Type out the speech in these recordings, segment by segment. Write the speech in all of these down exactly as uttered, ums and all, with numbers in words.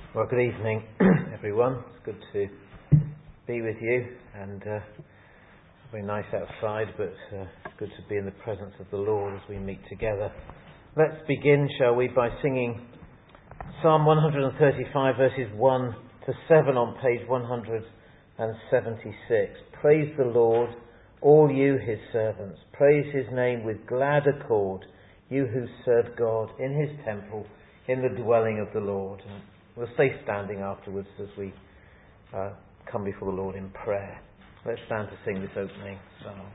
Well, good evening, everyone. It's good to be with you, and uh, very nice outside, but uh, good to be in the presence of the Lord as we meet together. Let's begin, shall we, by singing Psalm one thirty-five, verses one to seven on page one seventy-six. Praise the Lord, all you his servants. Praise his name with glad accord, you who serve God in his temple, in the dwelling of the Lord. And we'll stay standing afterwards as we uh, come before the Lord in prayer. Let's stand to sing this opening psalm.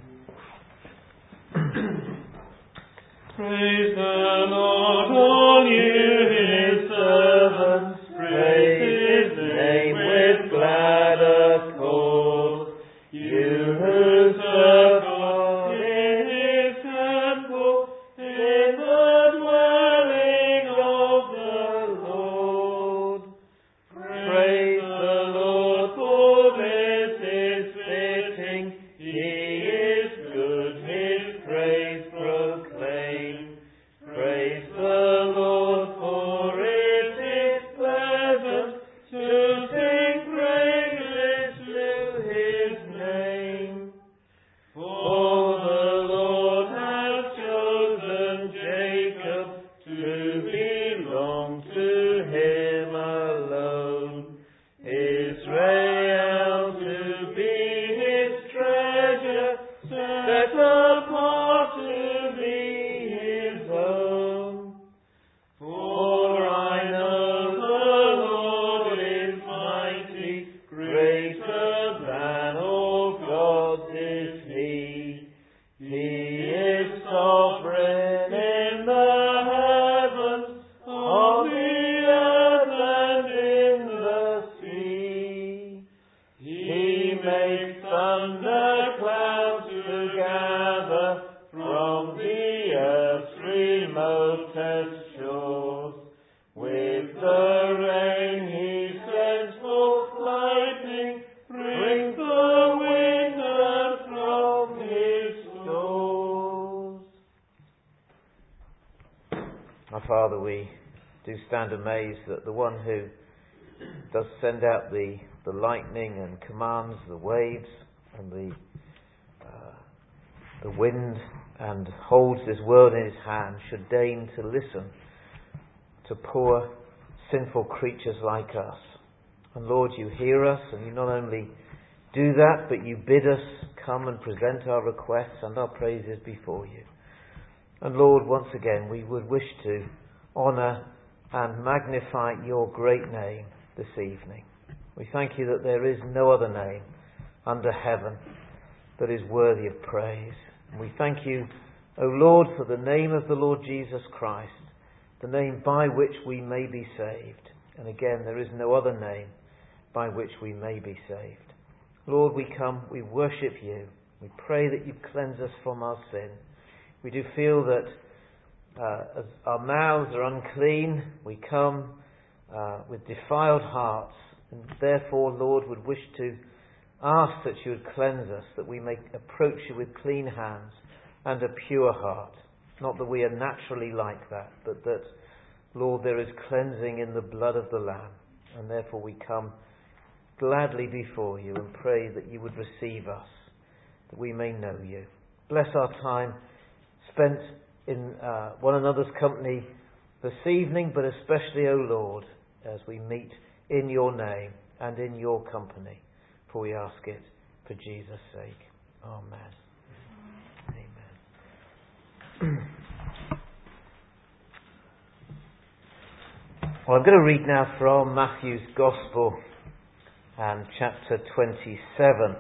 Praise the Lord, all you his servants. Praise his name with glad accord. You who serve God in his temple, in the dwelling of the Lord. Praise the Lord, for this is fitting. He is good, his praise proclaim. Praise the Lord, for it is pleasant to sing praises to his name. For the Lord has chosen Jacob to belong to him alone, Israel to be his treasure, set apart to be his own. For I know the Lord is mighty, greater than all gods is he. He is sovereign in the heavens, on the earth and in the sea. He makes thunder clouds to gather from the earth's remotest shores. With the rain he sends forth lightning, brings the winter from his stores. Our Father, we do stand amazed that the one who does send out the, the lightning and commands the waves and the uh, the wind and holds this world in his hand should deign to listen to poor sinful creatures like us. And Lord, you hear us, and you not only do that, but you bid us come and present our requests and our praises before you. And Lord, once again, we would wish to honour and magnify your great name this evening. We thank you that there is no other name under heaven that is worthy of praise. And we thank you, O Lord, for the name of the Lord Jesus Christ, the name by which we may be saved. And again, there is no other name by which we may be saved. Lord, we come, we worship you. We pray that you cleanse us from our sin. We do feel that uh, as our mouths are unclean, we come uh, with defiled hearts, and therefore, Lord, would wish to ask that you would cleanse us, that we may approach you with clean hands and a pure heart. Not that we are naturally like that, but that, Lord, there is cleansing in the blood of the Lamb, and therefore we come gladly before you and pray that you would receive us, that we may know you. Bless our time spent in uh, one another's company this evening, but especially, O Lord, as we meet in your name and in your company. For we ask it for Jesus' sake. Amen. Amen. Well, I'm going to read now from Matthew's Gospel and chapter twenty-seven.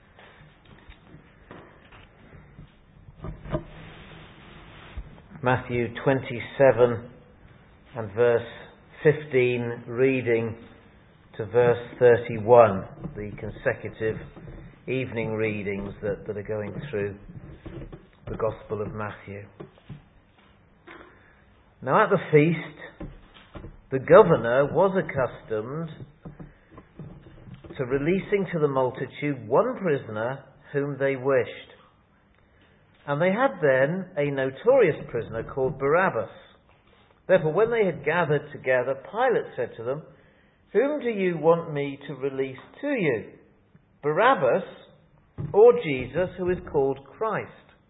Matthew twenty-seven and verse fifteen, reading to verse thirty-one, the consecutive evening readings that, that are going through the Gospel of Matthew. Now at the feast, the governor was accustomed to releasing to the multitude one prisoner whom they wished. And they had then a notorious prisoner called Barabbas. Therefore, when they had gathered together, Pilate said to them, "Whom do you want me to release to you, Barabbas or Jesus, who is called Christ?"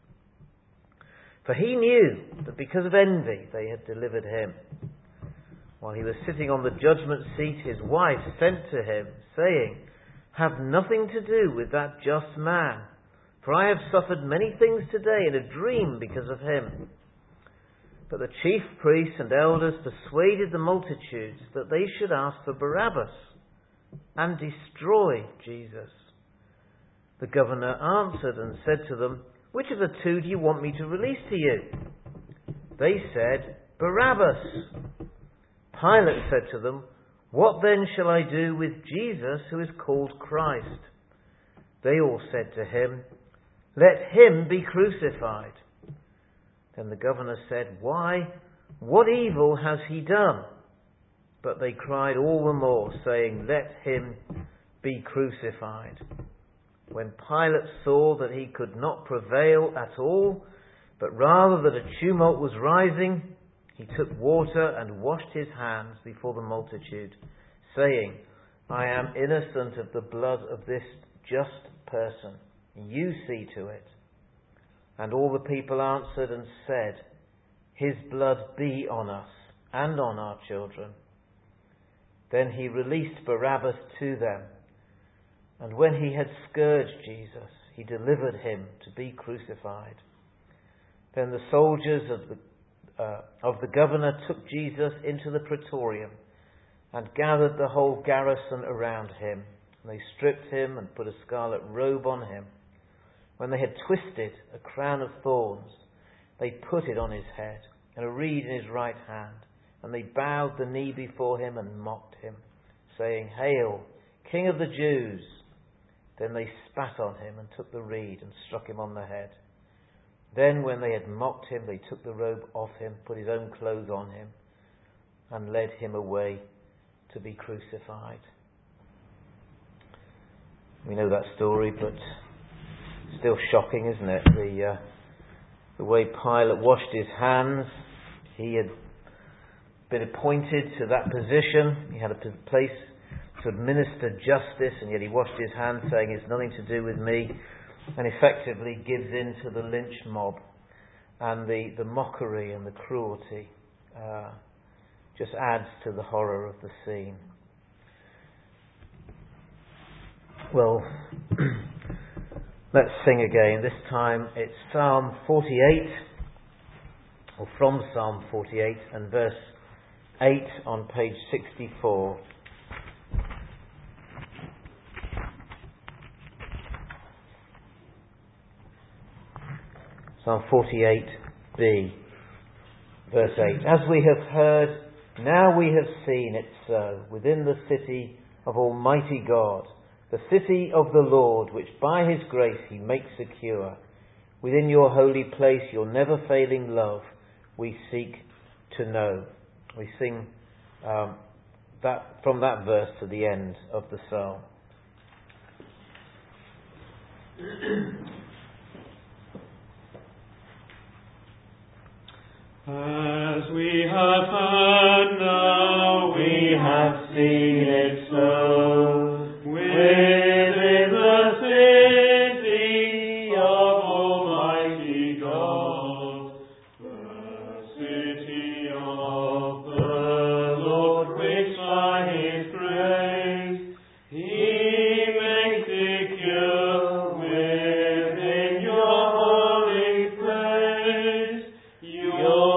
For he knew that because of envy they had delivered him. While he was sitting on the judgment seat, his wife sent to him, saying, "Have nothing to do with that just man, for I have suffered many things today in a dream because of him." But the chief priests and elders persuaded the multitudes that they should ask for Barabbas and destroy Jesus. The governor answered and said to them, "Which of the two do you want me to release to you?" They said, "Barabbas." Pilate said to them, "What then shall I do with Jesus, who is called Christ?" They all said to him, "Let him be crucified." Then the governor said, "Why, what evil has he done?" But they cried all the more, saying, "Let him be crucified." When Pilate saw that he could not prevail at all, but rather that a tumult was rising, he took water and washed his hands before the multitude, saying, "I am innocent of the blood of this just person. You see to it." And all the people answered and said, "His blood be on us and on our children." Then he released Barabbas to them. And when he had scourged Jesus, he delivered him to be crucified. Then the soldiers of the, uh, of the governor took Jesus into the praetorium and gathered the whole garrison around him. And they stripped him and put a scarlet robe on him. When they had twisted a crown of thorns, they put it on his head and a reed in his right hand. And they bowed the knee before him and mocked him, saying, "Hail, King of the Jews!" Then they spat on him and took the reed and struck him on the head. Then when they had mocked him, they took the robe off him, put his own clothes on him, and led him away to be crucified. We know that story, but still shocking, isn't it? The uh, the way Pilate washed his hands. He had been appointed to that position. He had a place to administer justice, and yet he washed his hands, saying, "It's nothing to do with me," and effectively gives in to the lynch mob. And the, the mockery and the cruelty uh, just adds to the horror of the scene. Well, let's sing again. This time it's Psalm forty-eight, or from Psalm forty-eight, and verse eight on page sixty-four. Psalm forty-eight b, verse eight. "As we have heard, now we have seen it so, within the city of Almighty God, the city of the Lord, which by his grace he makes secure. Within your holy place, your never-failing love, we seek to know." We sing um, that from that verse to the end of the psalm. As we have heard, now we have seen it so, within the city of Almighty God, the city of the Lord, which by his grace he makes secure, within your holy place, your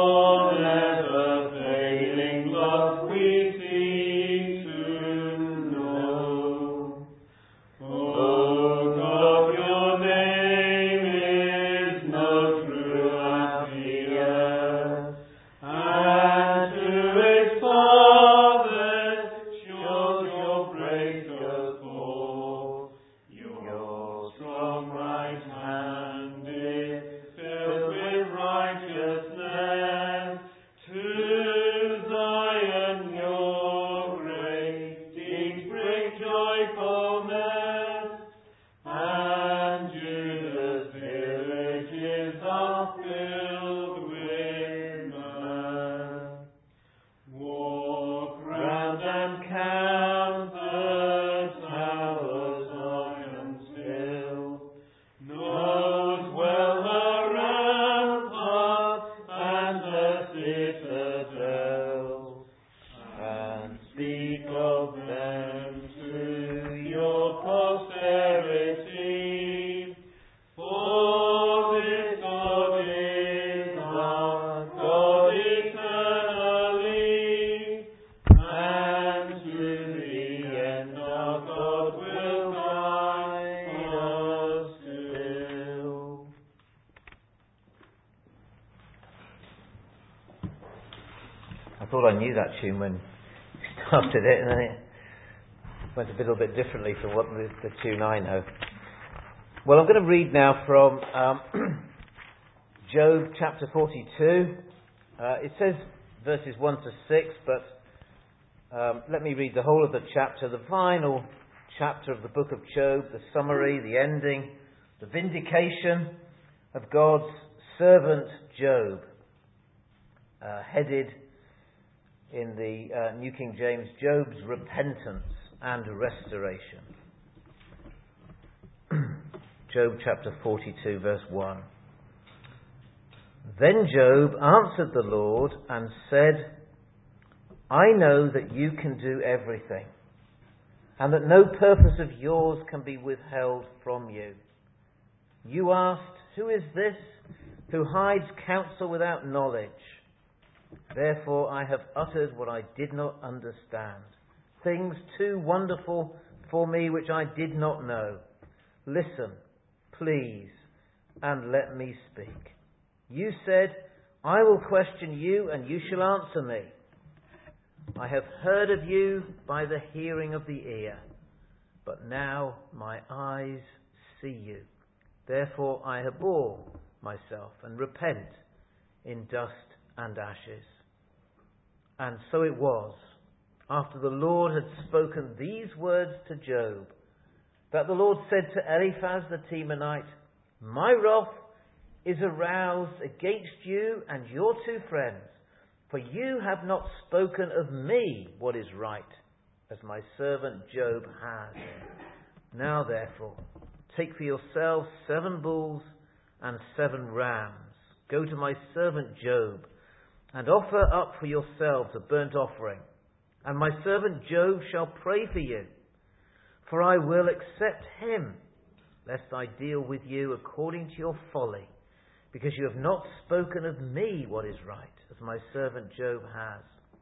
I thought I knew that tune when we started it, and then it went a little bit differently from what the, the tune I know. Well, I'm going to read now from um, Job chapter forty-two. Uh, it says verses one to six, but um, let me read the whole of the chapter, the final chapter of the book of Job, the summary, the ending, the vindication of God's servant Job, uh, headed in the uh, New King James, Job's repentance and restoration. Job chapter forty-two, verse one. Then Job answered the Lord and said, I know that you can do everything, and that no purpose of yours can be withheld from you. You asked, who is this who hides counsel without knowledge? Therefore I have uttered what I did not understand, things too wonderful for me which I did not know. Listen, please, and let me speak. You said, I will question you, and you shall answer me. I have heard of you by the hearing of the ear, but now my eyes see you. Therefore I abhor myself and repent in dust and ashes. And so it was, after the Lord had spoken these words to Job, that the Lord said to Eliphaz the Temanite, my wrath is aroused against you and your two friends, for you have not spoken of me what is right, as my servant Job has. Now therefore, take for yourselves seven bulls and seven rams. Go to my servant Job, and offer up for yourselves a burnt offering, and my servant Job shall pray for you. For I will accept him, lest I deal with you according to your folly, because you have not spoken of me what is right, as my servant Job has.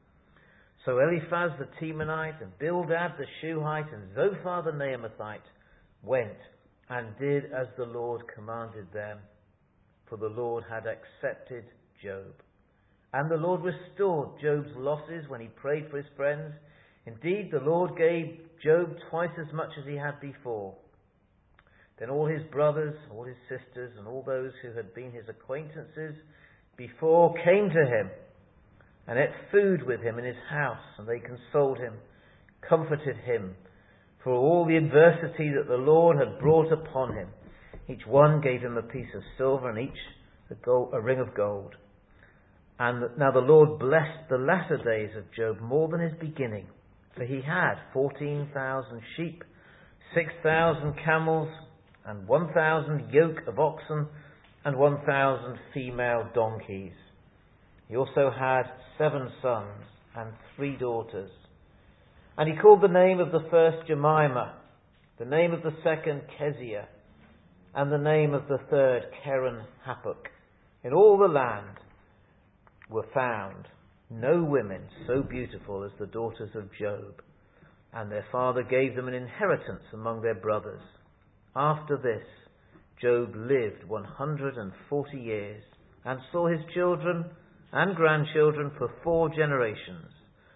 So Eliphaz the Temanite, and Bildad the Shuhite, and Zophar the Naamathite went and did as the Lord commanded them, for the Lord had accepted Job. And the Lord restored Job's losses when he prayed for his friends. Indeed, the Lord gave Job twice as much as he had before. Then all his brothers, all his sisters, and all those who had been his acquaintances before came to him and ate food with him in his house, and they consoled him, comforted him for all the adversity that the Lord had brought upon him. Each one gave him a piece of silver, and each a, gold, a ring of gold. And now the Lord blessed the latter days of Job more than his beginning, for he had fourteen thousand sheep, six thousand camels, and one thousand yoke of oxen, and one thousand female donkeys. He also had seven sons and three daughters. And he called the name of the first Jemimah, the name of the second Keziah, and the name of the third Keren Hapuk. In all the land were found no women so beautiful as the daughters of Job, and their father gave them an inheritance among their brothers. After this, Job lived one hundred and forty years, and saw his children and grandchildren for four generations.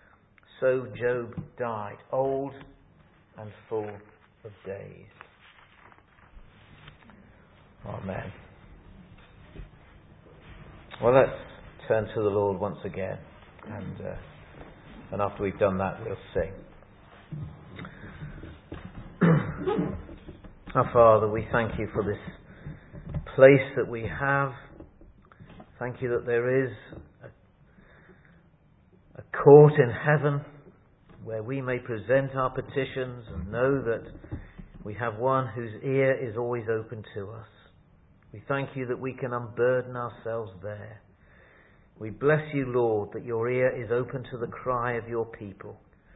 So Job died old and full of days. Amen. Well, let's turn to the Lord once again, and uh, and after we've done that, we'll sing. Our Father, we thank you for this place that we have. Thank you that there is a, a court in heaven where we may present our petitions and know that we have one whose ear is always open to us. We thank you that we can unburden ourselves there. We bless you, Lord, that your ear is open to the cry of your people.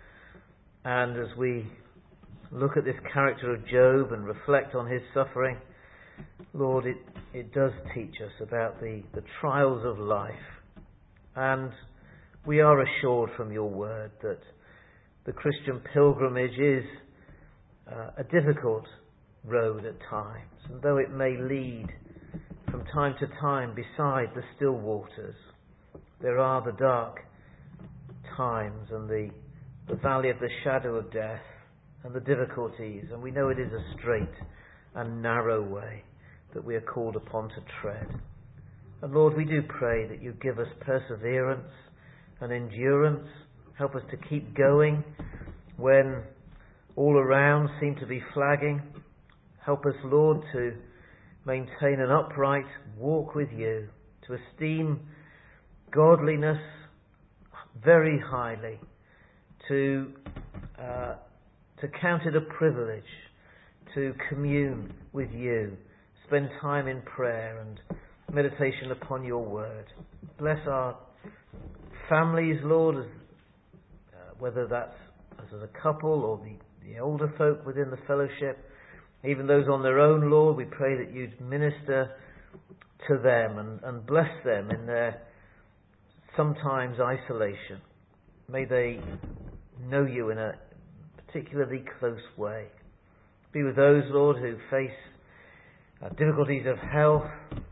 And as we look at this character of Job and reflect on his suffering, Lord, it, it does teach us about the, the trials of life. And we are assured from your word that the Christian pilgrimage is uh, a difficult road at times. And though it may lead from time to time beside the still waters, there are the dark times and the, the valley of the shadow of death and the difficulties. And we know it is a straight and narrow way that we are called upon to tread. And Lord, we do pray that you give us perseverance and endurance. Help us to keep going when all around seem to be flagging. Help us, Lord, to maintain an upright walk with you, to esteem godliness very highly, to uh, to count it a privilege to commune with you, spend time in prayer and meditation upon your word. Bless our families, Lord, as, uh, whether that's as a couple or the, the older folk within the fellowship, even those on their own, Lord. We pray that you'd minister to them and, and bless them in their sometimes isolation. May they know you in a particularly close way. Be with those, Lord, who face uh, difficulties of health,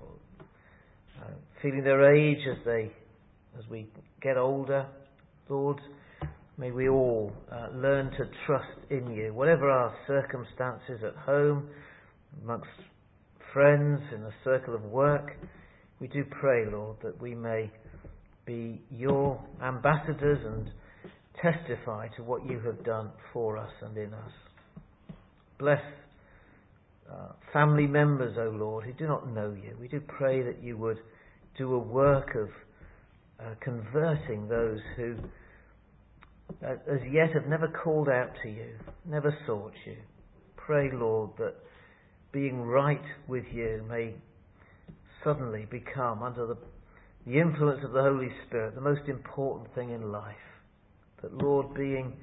uh, feeling their age as they, as we get older. Lord, may we all uh, learn to trust in you, whatever our circumstances at home, amongst friends, in the circle of work. We do pray, Lord, that we may be your ambassadors and testify to what you have done for us and in us. Bless uh, family members, O Lord, who do not know you. We do pray that you would do a work of uh, converting those who uh, as yet have never called out to you, never sought you. Pray, Lord, that being right with you may suddenly become, under the, the influence of the Holy Spirit, the most important thing in life. That, Lord, being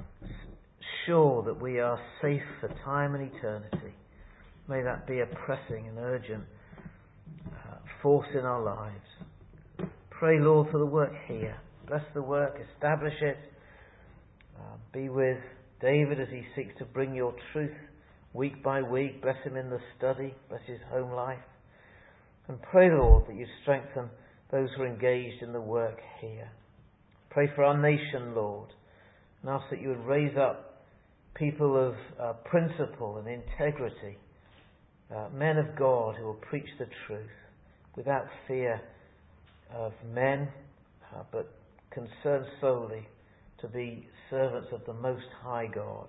sure that we are safe for time and eternity, may that be a pressing and urgent uh, force in our lives. Pray, Lord, for the work here. Bless the work, establish it. Uh, be with David as he seeks to bring your truth week by week. Bless him in the study. Bless his home life. And pray, Lord, that you strengthen those who are engaged in the work here. Pray for our nation, Lord, and ask that you would raise up people of uh, principle and integrity, uh, men of God who will preach the truth without fear of men, uh, but concerned solely to be servants of the Most High God.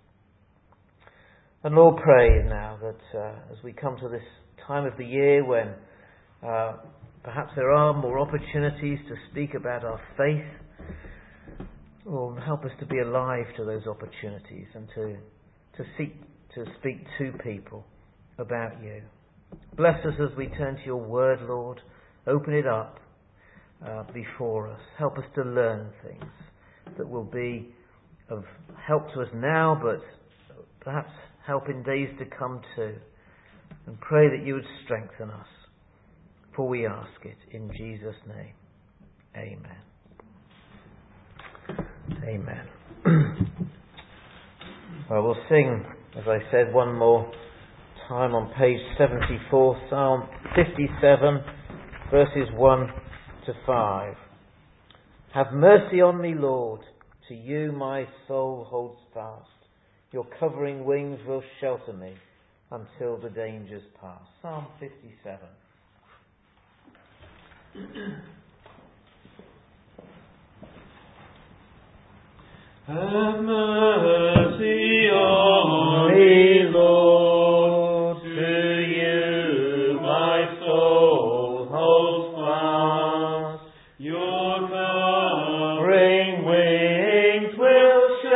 And Lord, pray now that uh, as we come to this time of the year when uh, perhaps there are more opportunities to speak about our faith, Lord, help us to be alive to those opportunities and to to seek to speak to people about you. Bless us as we turn to your word, Lord. Open it up uh, before us. Help us to learn things that will be of help to us now, but perhaps help in days to come too. And pray that you would strengthen us. For we ask it in Jesus' name. Amen. Amen. Well, we'll sing, as I said, one more time on page seventy-four, Psalm fifty-seven, verses one to five. Have mercy on me, Lord. To you my soul holds fast. Your covering wings will shelter me until the dangers pass. Psalm fifty-seven. Have mercy on me, Lord, to you my soul holds fast. Your covering wings will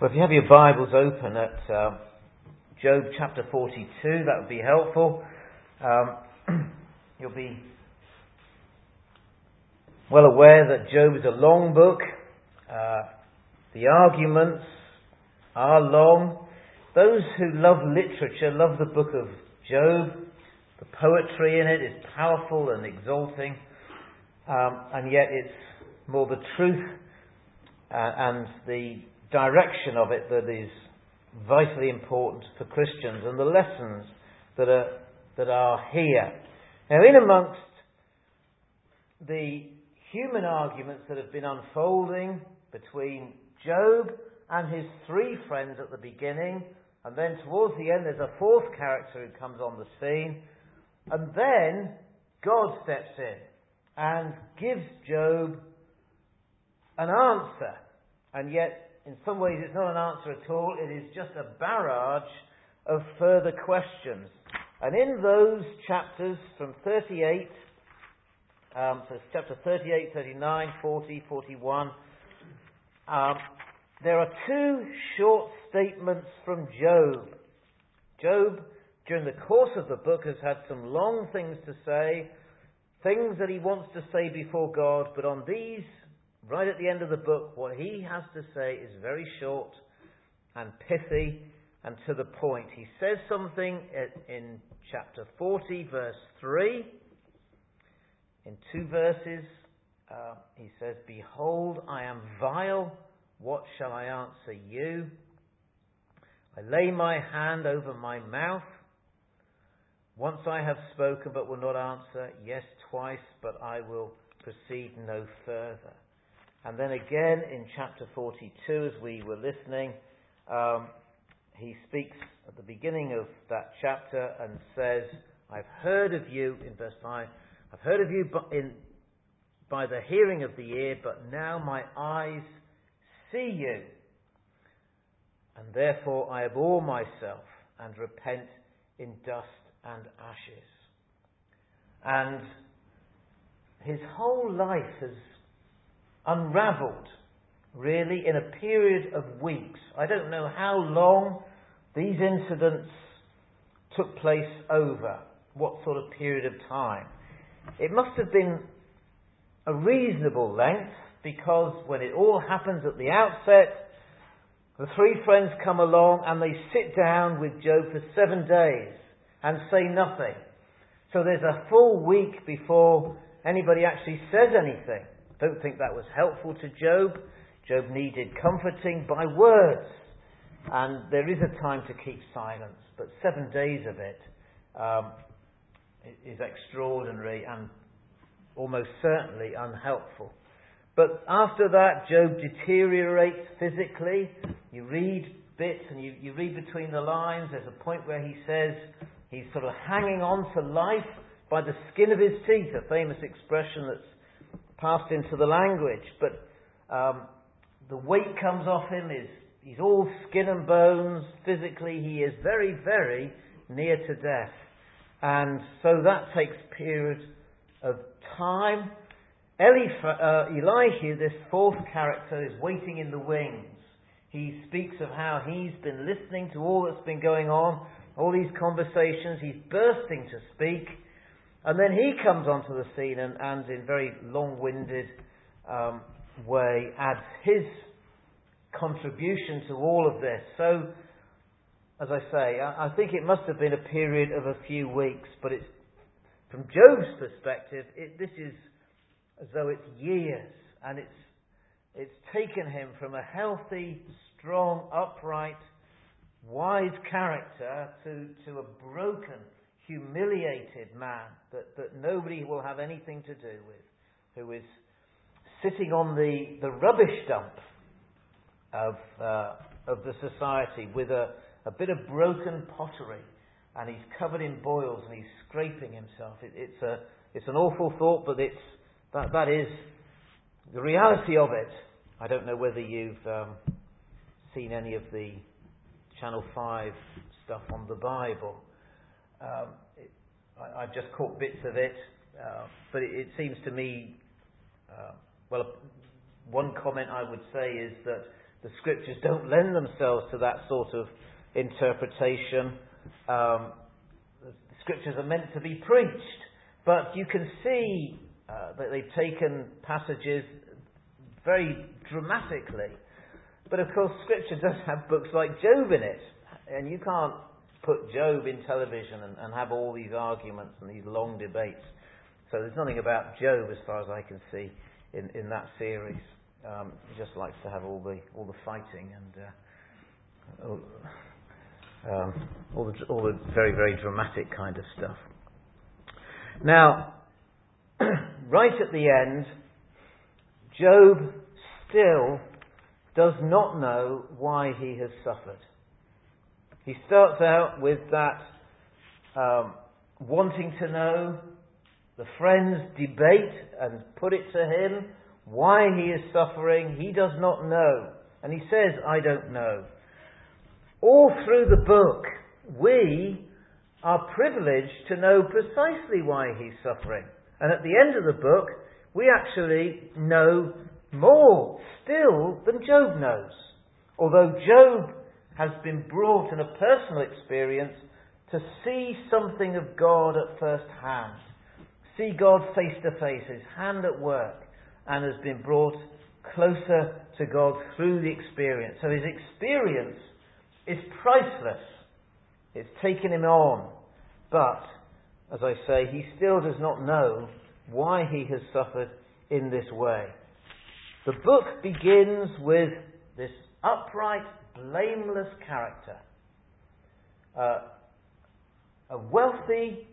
Well, if you have your Bibles open at um, Job chapter forty-two, that would be helpful. Um, you'll be well aware that Job is a long book. Uh, the arguments are long. Those who love literature love the book of Job. The poetry in it is powerful and exalting, um, and yet it's more the truth uh, and the direction of it that is vitally important for Christians, and the lessons that are that are here. Now, in amongst the human arguments that have been unfolding between Job and his three friends at the beginning, and then towards the end there's a fourth character who comes on the scene, and then God steps in and gives Job an answer. And yet, in some ways, it's not an answer at all. It is just a barrage of further questions. And in those chapters from thirty-eight, um, so it's chapter thirty-eight, thirty-nine, forty, forty-one, um, there are two short statements from Job. Job, during the course of the book, has had some long things to say, things that he wants to say before God, but on these, right at the end of the book, what he has to say is very short and pithy and to the point. He says something in chapter forty, verse three. In two verses, uh, he says, "Behold, I am vile. What shall I answer you? I lay my hand over my mouth. Once I have spoken, but will not answer. Yes, twice, but I will proceed no further." And then again in chapter forty-two, as we were listening, um, he speaks at the beginning of that chapter and says, "I've heard of you," in verse five, "I've heard of you by, in, by the hearing of the ear, but now my eyes see you. And therefore I abhor myself and repent in dust and ashes." And his whole life has unravelled, really, in a period of weeks. I don't know how long these incidents took place over, what sort of period of time. It must have been a reasonable length, because when it all happens at the outset, the three friends come along and they sit down with Job for seven days and say nothing. So there's a full week before anybody actually says anything. I don't think that was helpful to Job. Job needed comforting by words. And there is a time to keep silence. But seven days of it um, is extraordinary and almost certainly unhelpful. But after that, Job deteriorates physically. You read bits and you, you read between the lines. There's a point where he says he's sort of hanging on to life by the skin of his teeth, a famous expression that's passed into the language. But um, the weight comes off him. Is he's all skin and bones. Physically, he is very, very near to death. And so that takes a period of time. Eli, uh, Elihu, this fourth character, is waiting in the wings. He speaks of how he's been listening to all that's been going on, all these conversations. He's bursting to speak. And then he comes onto the scene and, and in very long-winded um, way, adds his contribution to all of this. So, as I say, I, I think it must have been a period of a few weeks, but it's, from Job's perspective, it, this is as though it's years, and it's it's taken him from a healthy, strong, upright, wise character to, to a broken, humiliated man that, that nobody will have anything to do with, who is sitting on the, the rubbish dump of uh, of the society with a, a bit of broken pottery, and he's covered in boils and he's scraping himself. It, it's a it's an awful thought, but it's that that is the reality of it. I don't know whether you've um, seen any of the Channel five stuff on the Bible. Um, it, I, I've just caught bits of it, uh, but it, it seems to me, uh, well, one comment I would say is that the scriptures don't lend themselves to that sort of interpretation. Um, the scriptures are meant to be preached, but you can see uh, that they've taken passages very dramatically. But of course, scripture does have books like Job in it, and you can't put Job in television and, and have all these arguments and these long debates. So there's nothing about Job, as far as I can see, in, in that series. Um, he just likes to have all the all the fighting and uh, all, um, all the all the very very dramatic kind of stuff. Now, right at the end, Job still does not know why he has suffered. He starts out with that um, wanting to know. The friends debate and put it to him why he is suffering. He does not know. And he says, I don't know. All through the book, we are privileged to know precisely why he's suffering. And at the end of the book, we actually know more still than Job knows. Although Job has been brought in a personal experience to see something of God at first hand. See God face to face, his hand at work, and has been brought closer to God through the experience. So his experience is priceless. It's taken him on. But, as I say, he still does not know why he has suffered in this way. The book begins with this upright, blameless character. Uh, a wealthy,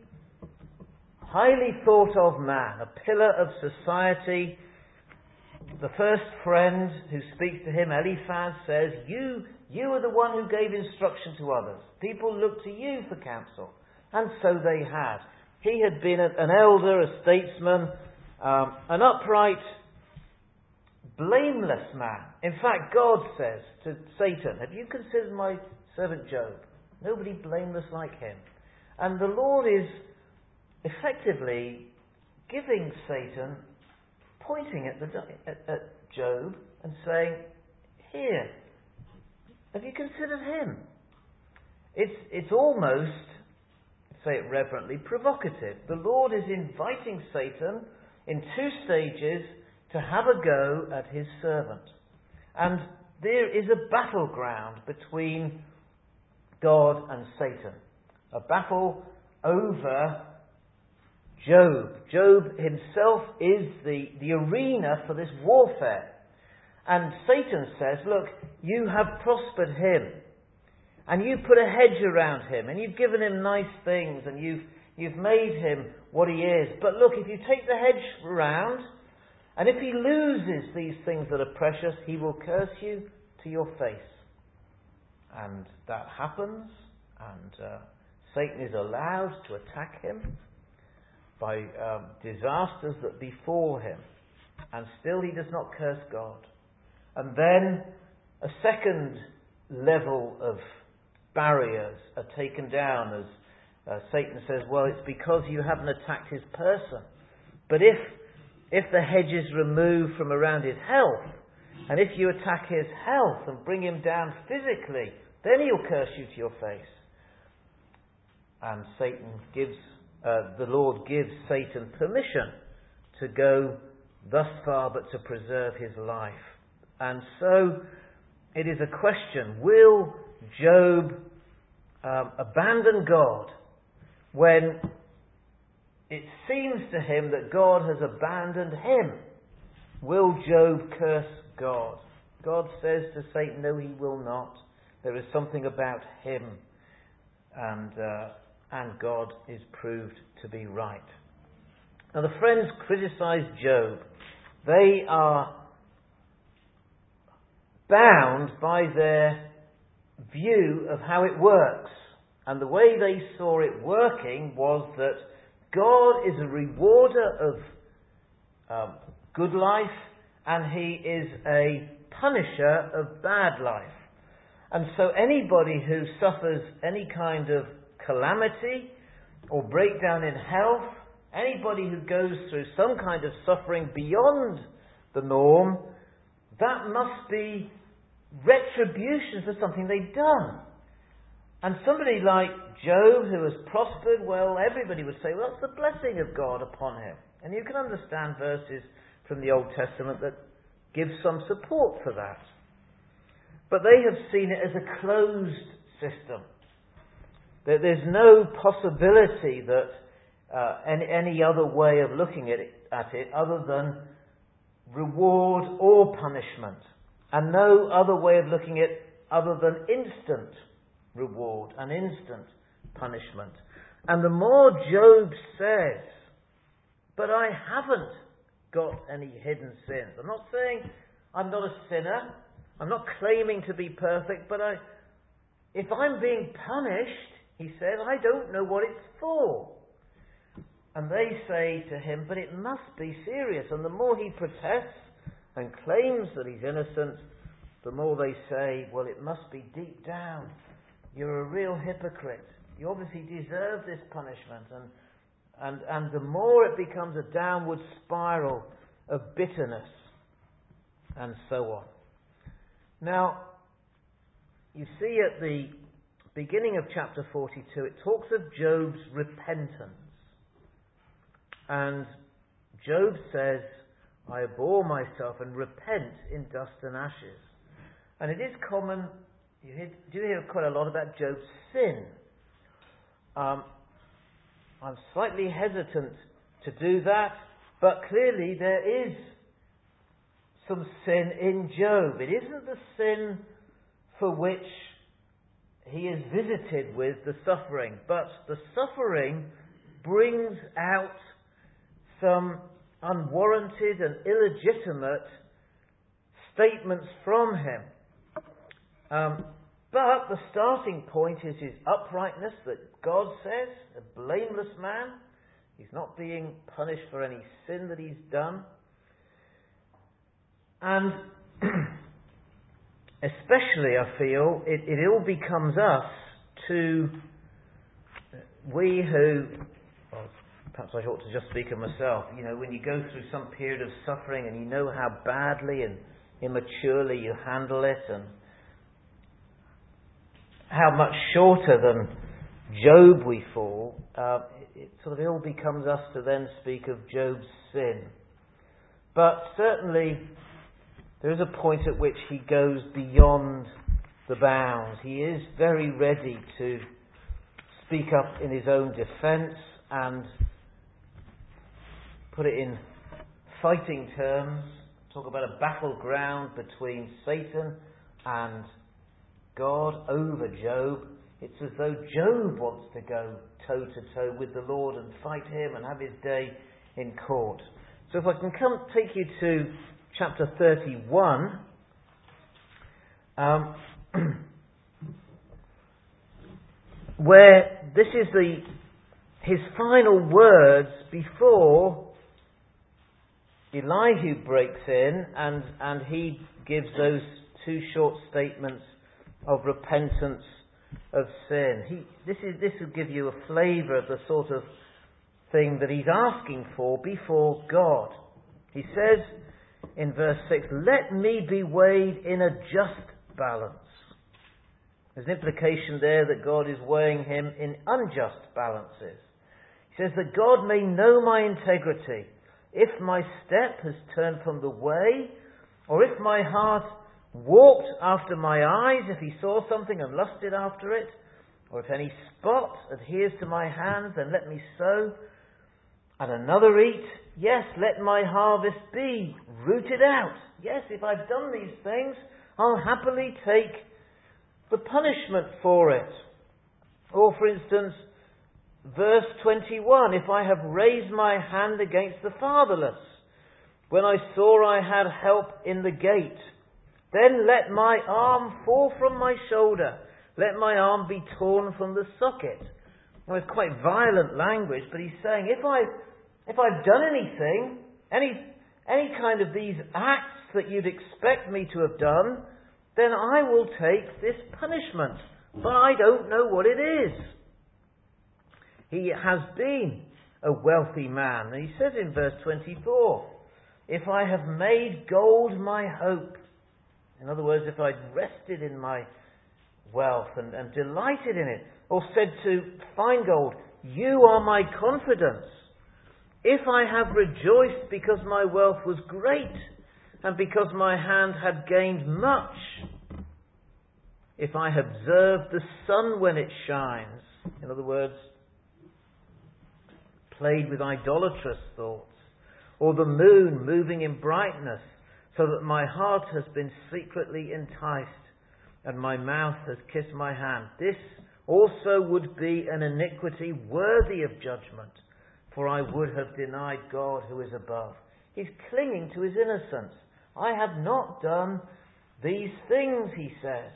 highly thought of man, a pillar of society. The first friend who speaks to him, Eliphaz, says, you, you are the one who gave instruction to others. People look to you for counsel. And so they had. He had been an elder, a statesman, um, an upright, blameless man. In fact, God says to Satan, have you considered my servant Job? Nobody blameless like him. And the Lord is effectively giving Satan, pointing at, the, at, at Job and saying, here, have you considered him? It's, it's almost, say it reverently, provocative. The Lord is inviting Satan in two stages to have a go at his servant. And there is a battleground between God and Satan. A battle over Job. Job himself is the, the arena for this warfare. And Satan says, look, you have prospered him. And you put a hedge around him. And you've given him nice things. And you've, you've made him what he is. But look, if you take the hedge around, and if he loses these things that are precious, he will curse you to your face. And that happens. And uh, Satan is allowed to attack him by um, disasters that befall him. And still he does not curse God. And then a second level of barriers are taken down as uh, Satan says, well, it's because you haven't attacked his person. But if if the hedge is removed from around his health, and if you attack his health and bring him down physically, then he'll curse you to your face. And Satan gives, uh, the Lord gives Satan permission to go thus far, but to preserve his life. And so it is a question, will Job um, abandon God when it seems to him that God has abandoned him? Will Job curse God? God says to Satan, no, he will not. There is something about him, and uh, and God is proved to be right. Now the friends criticize Job. They are bound by their view of how it works. And the way they saw it working was that God is a rewarder of um, good life, and he is a punisher of bad life. And so anybody who suffers any kind of calamity or breakdown in health, anybody who goes through some kind of suffering beyond the norm, that must be retribution for something they've done. And somebody like Job, who has prospered, well, everybody would say, well, that's the blessing of God upon him. And you can understand verses from the Old Testament that give some support for that. But they have seen it as a closed system. That there's no possibility that uh, any, any other way of looking at it, at it other than reward or punishment. And no other way of looking at it other than instant reward and instant punishment. And the more Job says, but I haven't got any hidden sins. I'm not saying I'm not a sinner. I'm not claiming to be perfect, but I, if I'm being punished, he said, I don't know what it's for. And they say to him, but it must be serious. And the more he protests and claims that he's innocent, the more they say, well, it must be deep down. You're a real hypocrite. You obviously deserve this punishment. And, and, and the more it becomes a downward spiral of bitterness and so on. Now, you see at the beginning of chapter forty-two, it talks of Job's repentance. And Job says, I abhor myself and repent in dust and ashes. And it is common, you hear, do hear quite a lot about Job's sin. Um, I'm slightly hesitant to do that, but clearly there is some sin in Job. It isn't the sin for which he is visited with the suffering, but the suffering brings out some unwarranted and illegitimate statements from him. Um, but the starting point is his uprightness that God says, a blameless man. He's not being punished for any sin that he's done. And especially, I feel, it, it all becomes us to, we who, well, perhaps I ought to just speak of myself, you know, when you go through some period of suffering and you know how badly and immaturely you handle it and how much shorter than Job we fall, uh, it, it sort of it all becomes us to then speak of Job's sin. But certainly there is a point at which he goes beyond the bounds. He is very ready to speak up in his own defence and put it in fighting terms, talk about a battleground between Satan and God over Job. It's as though Job wants to go toe to toe with the Lord and fight him and have his day in court. So if I can come take you to chapter thirty-one, um, where this is the his final words before Elihu breaks in and, and he gives those two short statements of repentance of sin. He, this is this will give you a flavour of the sort of thing that he's asking for before God. He says in verse six, let me be weighed in a just balance. There's an implication there that God is weighing him in unjust balances. He says that God may know my integrity. If my step has turned from the way, or if my heart walked after my eyes, if he saw something and lusted after it, or if any spot adheres to my hands, then let me sow, and another eat. Yes, let my harvest be rooted out. Yes, if I've done these things, I'll happily take the punishment for it. Or, for instance, verse twenty-one, if I have raised my hand against the fatherless, when I saw I had help in the gate, then let my arm fall from my shoulder, let my arm be torn from the socket. Well, it's quite violent language, but he's saying, if I If I've done anything, any any kind of these acts that you'd expect me to have done, then I will take this punishment. But I don't know what it is. He has been a wealthy man. And he says in verse twenty-four, if I have made gold my hope. In other words, if I'd rested in my wealth and, and delighted in it, or said to fine gold, you are my confidence. If I have rejoiced because my wealth was great and because my hand had gained much, if I have observed the sun when it shines, in other words, played with idolatrous thoughts, or the moon moving in brightness, so that my heart has been secretly enticed and my mouth has kissed my hand, this also would be an iniquity worthy of judgment, for I would have denied God who is above. He's clinging to his innocence. I have not done these things, he says.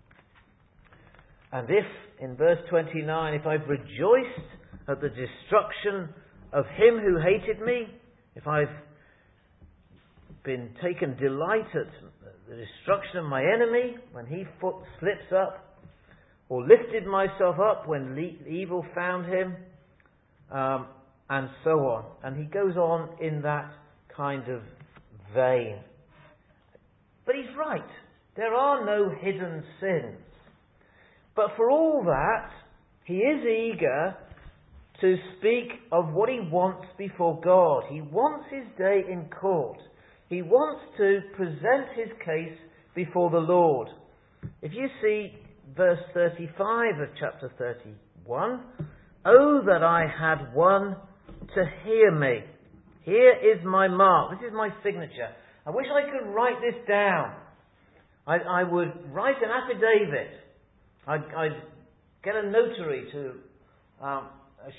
And if, in verse twenty-nine, if I've rejoiced at the destruction of him who hated me, if I've been taken delight at the destruction of my enemy when he foot slips up, or lifted myself up when le- evil found him, um, and so on. And he goes on in that kind of vein. But he's right. There are no hidden sins. But for all that, he is eager to speak of what he wants before God. He wants his day in court. He wants to present his case before the Lord. If you see verse thirty-five of chapter thirty-one, oh, that I had one to hear me. Here is my mark. This is my signature. I wish I could write this down. I, I would write an affidavit. I'd, I'd get a notary to um,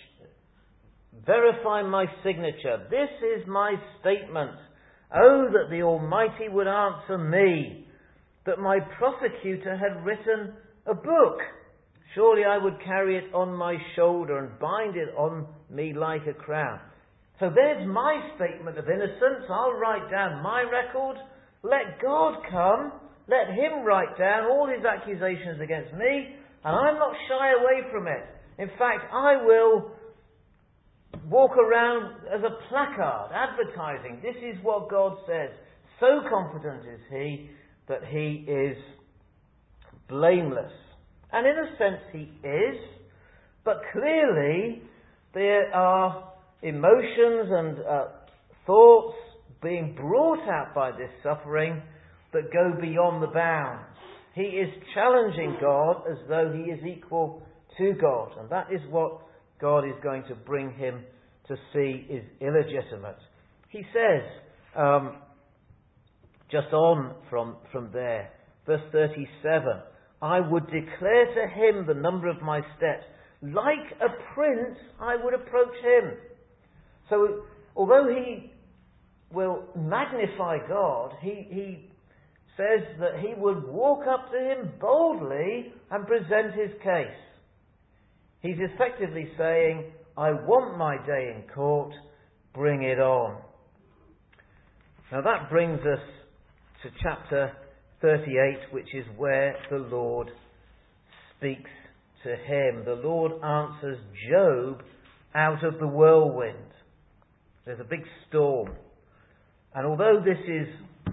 verify my signature. This is my statement. Oh, that the Almighty would answer me, that my prosecutor had written a book. Surely I would carry it on my shoulder and bind it on me like a crown. So there's my statement of innocence. I'll write down my record. Let God come. Let him write down all his accusations against me, and I'm not shy away from it. In fact, I will walk around as a placard advertising, this is what God says. So confident is he that he is blameless. And in a sense he is, but clearly there are emotions and uh, thoughts being brought out by this suffering that go beyond the bounds. He is challenging God as though he is equal to God, and that is what God is going to bring him to see is illegitimate. He says, um, just on from, from there, verse thirty-seven, I would declare to him the number of my steps. Like a prince, I would approach him. So, although he will magnify God, he, he says that he would walk up to him boldly and present his case. He's effectively saying, I want my day in court, bring it on. Now that brings us to chapter thirty-eight, which is where the Lord speaks to him. The Lord answers Job out of the whirlwind. There's a big storm. And although this is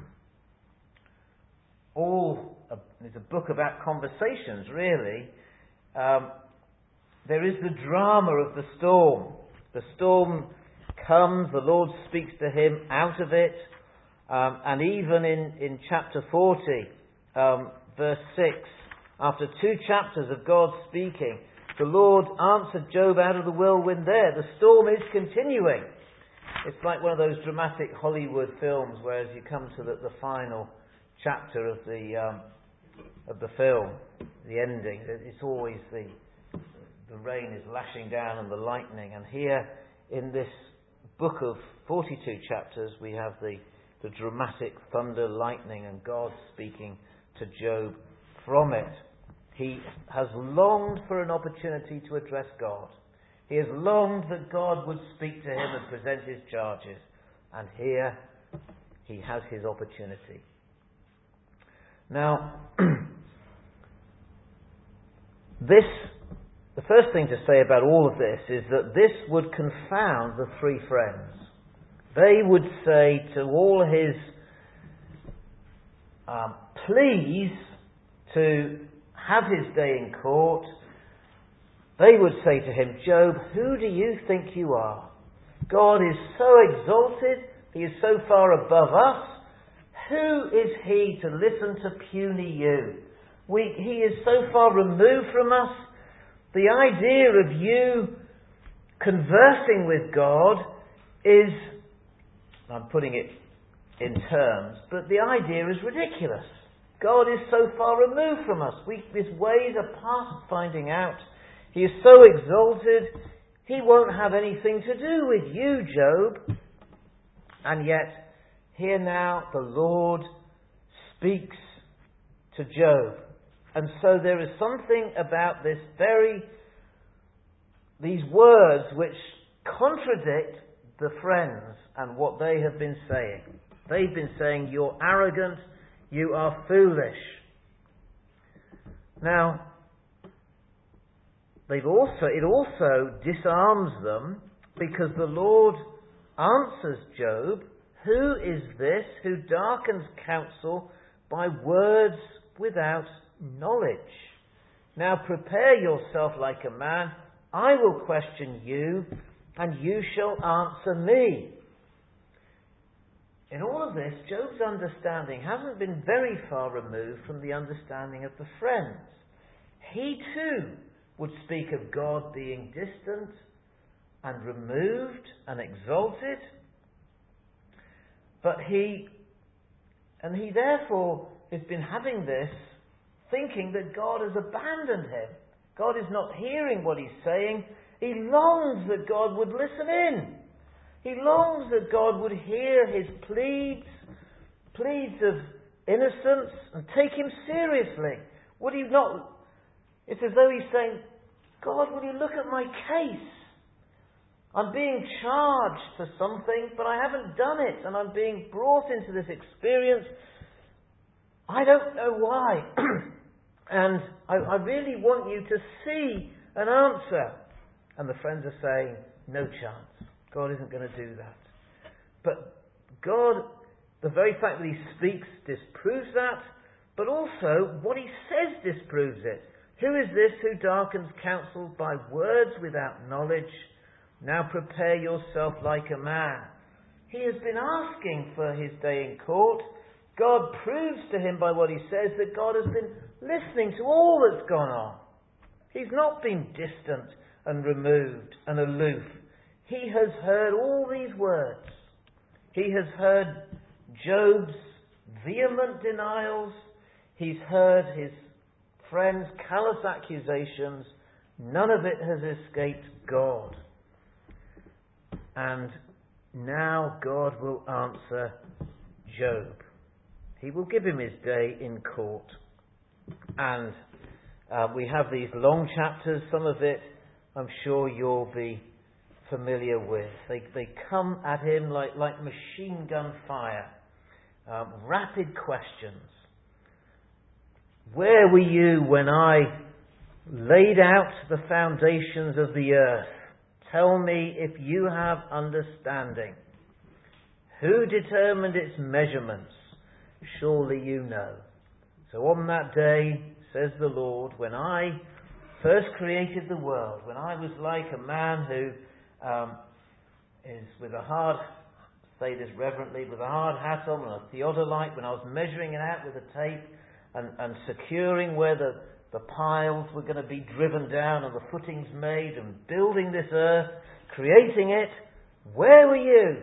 all, a, it's a book about conversations, really, um, there is the drama of the storm. The storm comes, the Lord speaks to him out of it. Um, and even in, in chapter forty, um, verse six, after two chapters of God speaking, the Lord answered Job out of the whirlwind there. The storm is continuing. It's like one of those dramatic Hollywood films where as you come to the, the final chapter of the um, of the film, the ending, it's always the the rain is lashing down and the lightning. And here in this book of forty-two chapters, we have the the dramatic thunder, lightning, and God speaking to Job from it. He has longed for an opportunity to address God. He has longed that God would speak to him and present his charges. And here he has his opportunity. Now, this, the first thing to say about all of this is that this would confound the three friends. They would say to all his um, pleas to have his day in court, they would say to him, Job, who do you think you are? God is so exalted, he is so far above us. Who is he to listen to puny you? We, he is so far removed from us. The idea of you conversing with God is, I'm putting it in terms, but the idea is ridiculous. God is so far removed from us. We, his ways are past finding out. He is so exalted, he won't have anything to do with you, Job. And yet, here now the Lord speaks to Job. And so there is something about this very, these words which contradict the friends and what they have been saying. They've been saying, you're arrogant, you are foolish. Now, they've also, it also disarms them, because the Lord answers Job, who is this who darkens counsel by words without knowledge? Now prepare yourself like a man, I will question you, and you shall answer me. In all of this, Job's understanding hasn't been very far removed from the understanding of the friends. He too would speak of God being distant and removed and exalted. But he, and he therefore has been having this, thinking that God has abandoned him. God is not hearing what he's saying. He longs that God would listen in. He longs that God would hear his pleads, pleads of innocence, and take him seriously. Would he not? It's as though he's saying, God, will you look at my case? I'm being charged for something, but I haven't done it, and I'm being brought into this experience. I don't know why. And I, I really want you to see an answer. And the friends are saying, no chance. God isn't going to do that. But God, the very fact that he speaks disproves that, but also what he says disproves it. Who is this who darkens counsel by words without knowledge? Now prepare yourself like a man. He has been asking for his day in court. God proves to him by what he says that God has been listening to all that's gone on. He's not been distant and removed and aloof. He has heard all these words. He has heard Job's vehement denials. He's heard his friends' callous accusations. None of it has escaped God. And now God will answer Job. He will give him his day in court. And uh, we have these long chapters. Some of it I'm sure you'll be familiar with. They, they come at him like, like machine gun fire. Um, rapid questions. Where were you when I laid out the foundations of the earth? Tell me if you have understanding. Who determined its measurements? Surely you know. So on that day, says the Lord, when I first created the world, when I was like a man who um, is with a hard, say this reverently, with a hard hat on and a theodolite, when I was measuring it out with a tape and, and securing where the, the piles were going to be driven down and the footings made and building this earth, creating it, where were you?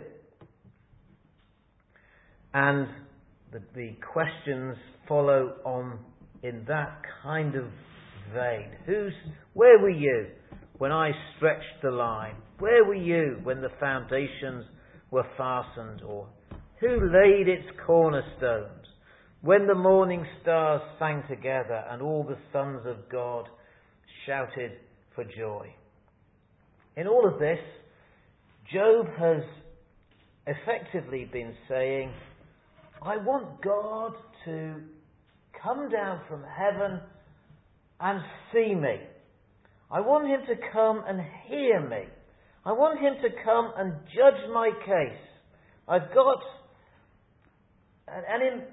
And the, the questions follow on in that kind of vein. Who's, where were you when I stretched the line? Where were you when the foundations were fastened? Or who laid its cornerstones? When the morning stars sang together and all the sons of God shouted for joy. In all of this, Job has effectively been saying, I want God to come down from heaven and see me. I want him to come and hear me. I want him to come and judge my case. I've got, and in,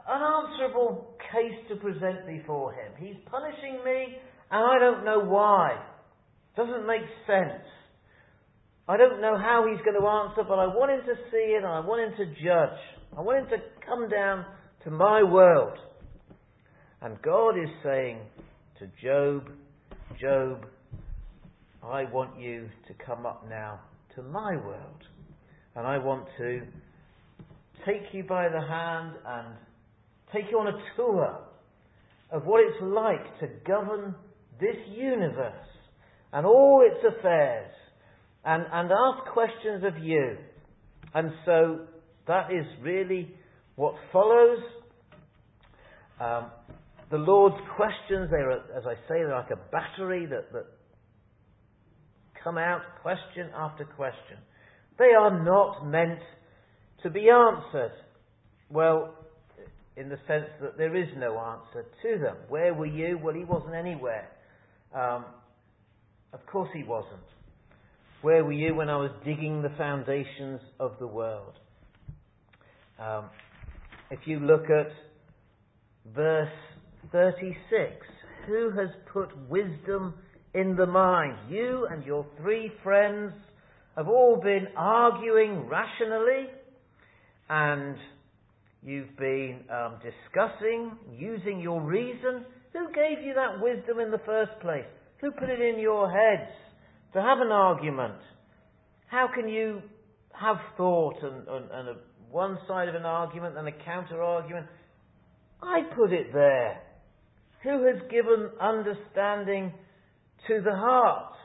unanswerable case to present before him. He's punishing me, and I don't know why. Doesn't make sense. I don't know how he's going to answer, but I want him to see it, and I want him to judge. I want him to come down to my world. And God is saying to Job, Job, I want you to come up now to my world. And I want to take you by the hand and take you on a tour of what it's like to govern this universe and all its affairs, and, and ask questions of you. And so that is really what follows. Um, the Lord's questions, they're, as I say, they're like a battery that, that come out question after question. They are not meant to be answered. Well, in the sense that there is no answer to them. Where were you? Well, he wasn't anywhere. Um, of course he wasn't. Where were you when I was digging the foundations of the world? Um, if you look at verse thirty-six, who has put wisdom in the mind? You and your three friends have all been arguing rationally, and you've been um, discussing, using your reason. Who gave you that wisdom in the first place? Who put it in your heads to have an argument? How can you have thought and, and, and a, one side of an argument and a counter-argument? I put it there. Who has given understanding to the heart?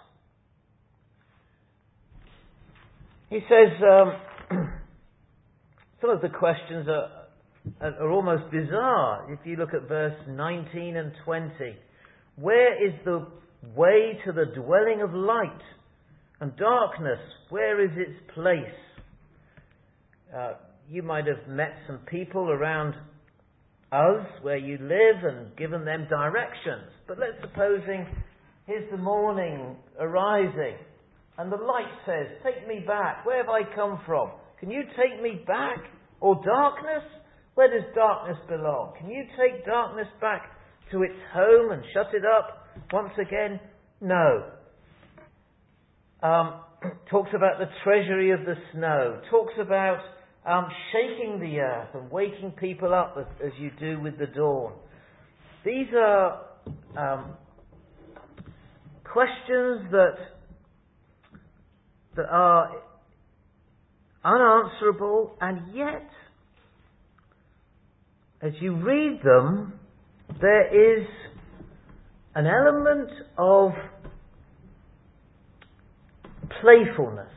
He says um, some of the questions are are almost bizarre. If you look at verse nineteen and twenty, where is the way to the dwelling of light? And darkness, where is its place? Uh, you might have met some people around us where you live and given them directions. But let's supposing here's the morning arising and the light says, take me back. Where have I come from? Can you take me back? Or darkness? Where does darkness belong? Can you take darkness back to its home and shut it up once again? No. Um, talks about the treasury of the snow. Talks about um, shaking the earth and waking people up as, as you do with the dawn. These are um, questions that that are unanswerable, and yet, as you read them, there is an element of playfulness.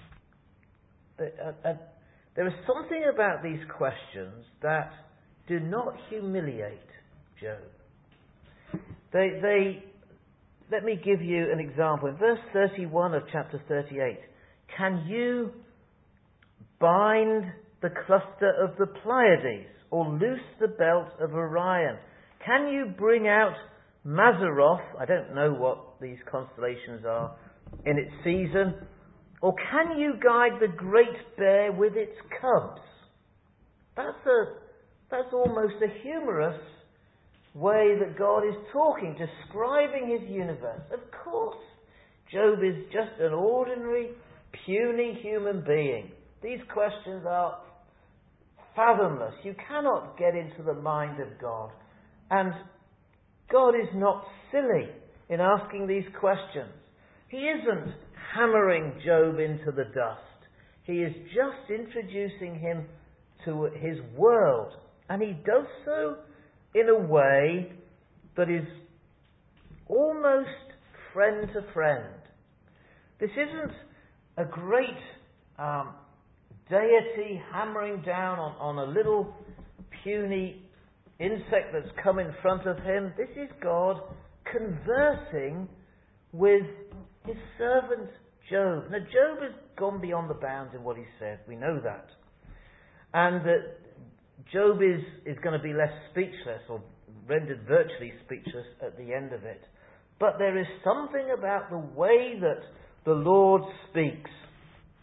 There is something about these questions that do not humiliate Job. They, they, let me give you an example. In verse thirty-one of chapter thirty-eight, can you bind the cluster of the Pleiades, or loose the belt of Orion? Can you bring out Mazzaroth, I don't know what these constellations are, in its season, or can you guide the Great Bear with its cubs? That's a that's almost a humorous way that God is talking, describing his universe. Of course, Job is just an ordinary, puny human being. These questions are fathomless. You cannot get into the mind of God. And God is not silly in asking these questions. He isn't hammering Job into the dust. He is just introducing him to his world. And he does so in a way that is almost friend to friend. This isn't a great um, deity hammering down on, on a little puny insect that's come in front of him. This is God conversing with his servant Job. Now, Job has gone beyond the bounds in what he said. We know that. And that Job is, is going to be left speechless, or rendered virtually speechless at the end of it. But there is something about the way that the Lord speaks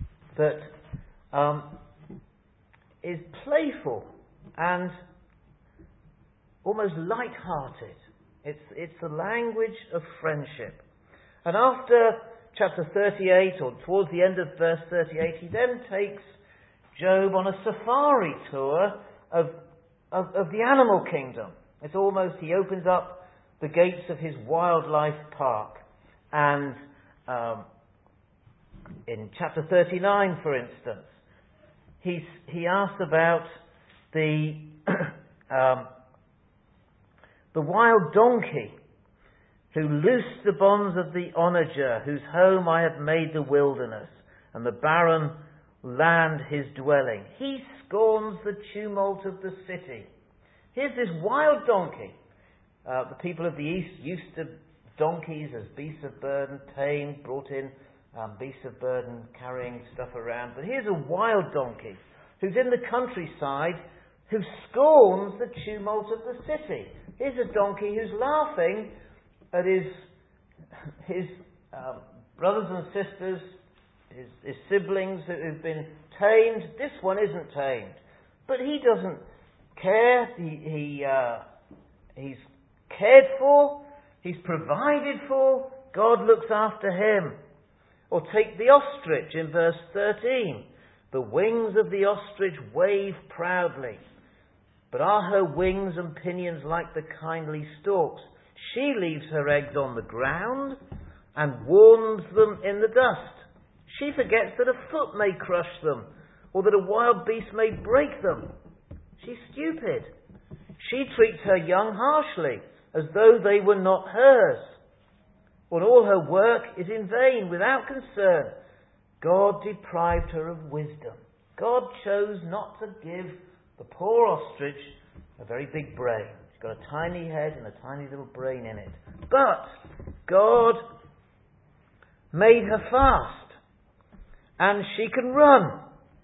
that um, is playful and almost light-hearted. It's, it's the language of friendship. And after chapter thirty-eight, or towards the end of verse thirty-eight, he then takes Job on a safari tour of, of, of the animal kingdom. It's almost, he opens up the gates of his wildlife park. And um, in chapter thirty-nine, for instance, he's, he asks about the um, the wild donkey who loosed the bonds of the onager, whose home I have made the wilderness, and the barren land his dwelling. He scorns the tumult of the city. Here's this wild donkey. Uh, the people of the East used to donkeys as beasts of burden, tamed, brought in um, beasts of burden, carrying stuff around. But here's a wild donkey who's in the countryside, who scorns the tumult of the city. Here's a donkey who's laughing at his his um, brothers and sisters, his, his siblings who've been tamed. This one isn't tamed, but he doesn't care. He, he uh, he's cared for. He's provided for. God looks after him. Or take the ostrich in verse thirteen. The wings of the ostrich wave proudly, but are her wings and pinions like the kindly storks? She leaves her eggs on the ground and warms them in the dust. She forgets that a foot may crush them, or that a wild beast may break them. She's stupid. She treats her young harshly, as though they were not hers. But all her work is in vain, without concern. God deprived her of wisdom. God chose not to give the poor ostrich a very big brain. It's got a tiny head and a tiny little brain in it. But God made her fast, and she can run.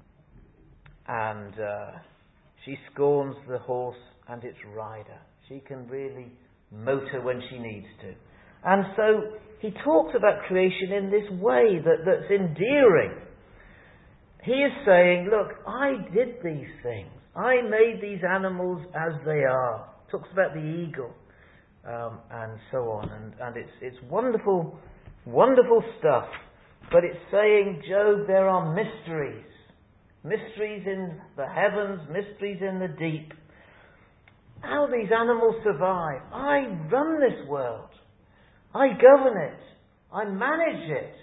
And uh, she scorns the horse and its rider. She can really motor when she needs to. And so he talks about creation in this way that, that's endearing. He is saying, look, I did these things. I made these animals as they are. Talks about the eagle um, and so on. And, and it's, it's wonderful, wonderful stuff. But it's saying, Job, there are mysteries. Mysteries in the heavens, mysteries in the deep. How these animals survive. I run this world. I govern it. I manage it.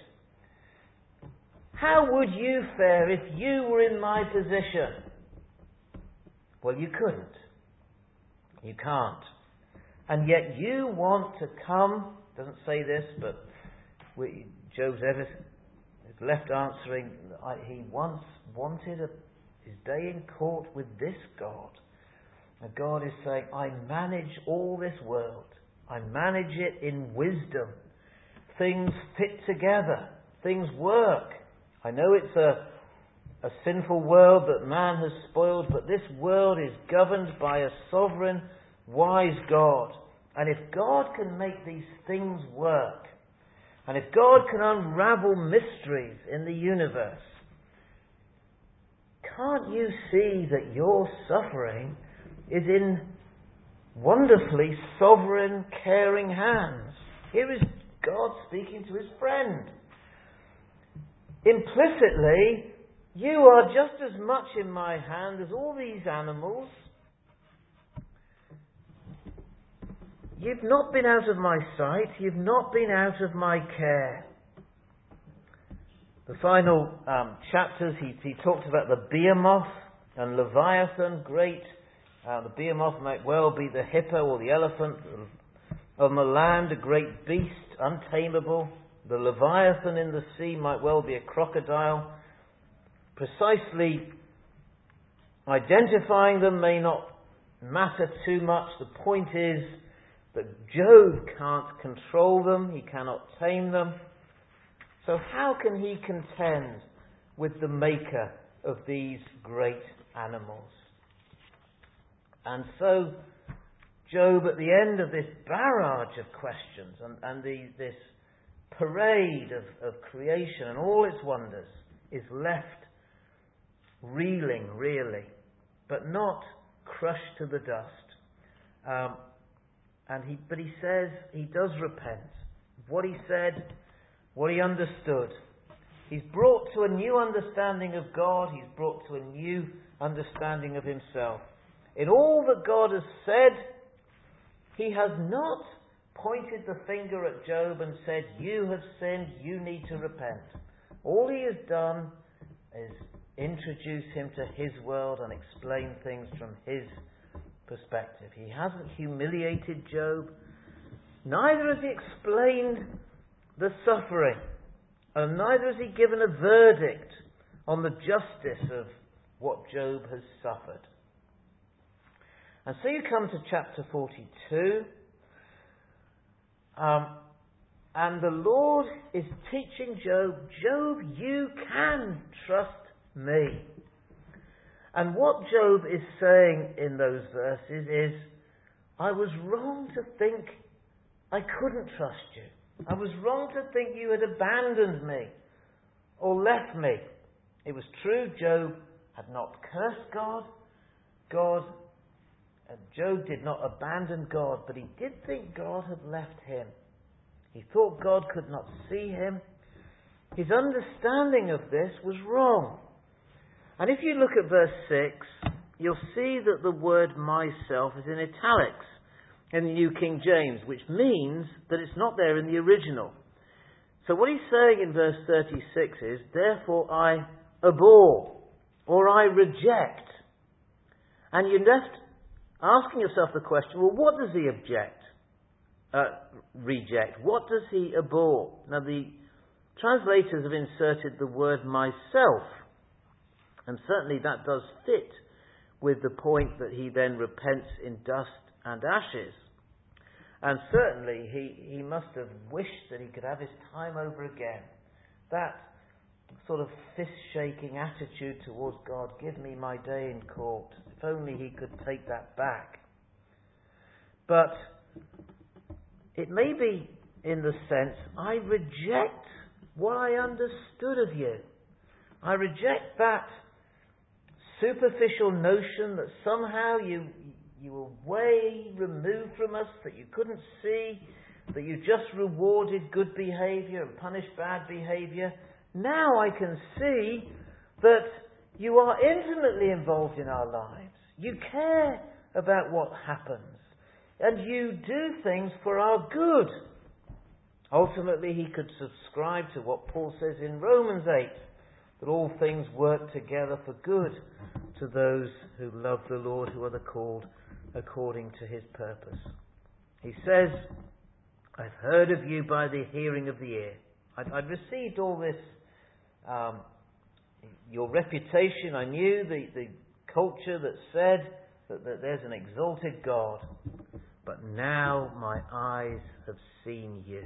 How would you fare if you were in my position? Well, you couldn't. You can't. And yet you want to come, doesn't say this, but we, Job's ever is left answering, I, he once wanted a, his day in court with this God. And God is saying, I manage all this world. I manage it in wisdom. Things fit together. Things work. I know it's a, a sinful world that man has spoiled, but this world is governed by a sovereign, wise God. And if God can make these things work, and if God can unravel mysteries in the universe, can't you see that your suffering is in wonderfully sovereign, caring hands? Here is God speaking to his friend. Implicitly, you are just as much in my hand as all these animals. You've not been out of my sight. You've not been out of my care. The final um, chapters, he, he talks about the behemoth and Leviathan, great. Uh, the behemoth might well be the hippo or the elephant. On the land, a great beast, untamable. The Leviathan in the sea might well be a crocodile. Precisely identifying them may not matter too much. The point is that Job can't control them. He cannot tame them. So how can he contend with the maker of these great animals? And so Job, at the end of this barrage of questions and, and the, this parade of, of creation and all its wonders, is left reeling, really, but not crushed to the dust. Um, and he, but he says he does repent of what he said, what he understood. He's brought to a new understanding of God. He's brought to a new understanding of himself. In all that God has said, he has not pointed the finger at Job and said, you have sinned, you need to repent. All he has done is introduce him to his world and explain things from his perspective. He hasn't humiliated Job. Neither has he explained the suffering. And neither has he given a verdict on the justice of what Job has suffered. And so you come to chapter forty-two. Um, and the Lord is teaching Job, Job, you can trust me. And what Job is saying in those verses is, I was wrong to think I couldn't trust you. I was wrong to think you had abandoned me or left me. It was true, Job had not cursed God. God, uh, Job did not abandon God, but he did think God had left him. He thought God could not see him. His understanding of this was wrong. And if you look at verse six, you'll see that the word myself is in italics in the New King James, which means that it's not there in the original. So what he's saying in verse thirty-six is, therefore I abhor, or I reject. And you're left asking yourself the question, well, what does he object, uh, reject? What does he abhor? Now the translators have inserted the word myself, and certainly that does fit with the point that he then repents in dust and ashes. And certainly he, he must have wished that he could have his time over again. That sort of fist-shaking attitude towards God, give me my day in court. If only he could take that back. But it may be in the sense, I reject what I understood of you. I reject that superficial notion that somehow you you were way removed from us, that you couldn't see, that you just rewarded good behaviour and punished bad behaviour. Now I can see that you are intimately involved in our lives. You care about what happens. And you do things for our good. Ultimately, he could subscribe to what Paul says in Romans eight, that all things work together for good to those who love the Lord, who are the called according to his purpose. He says, I've heard of you by the hearing of the ear. I'd, I'd received all this, um, your reputation. I knew the, the culture that said that, that there's an exalted God. But now my eyes have seen you.